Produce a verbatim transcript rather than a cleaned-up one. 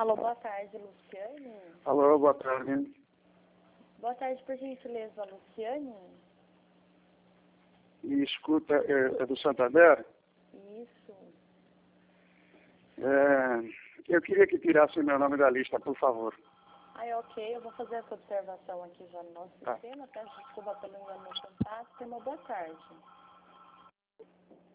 Alô, boa tarde, Luciane. Alô, boa tarde. Boa tarde, por gentileza, Luciane. E escuta, é, é do Santander? Isso. É, eu queria que tirasse meu nome da lista, por favor. Aí, ok, eu vou fazer essa observação aqui já no nosso Tá. sistema. Peço desculpa pelo engano no contato. Tenha uma boa tarde.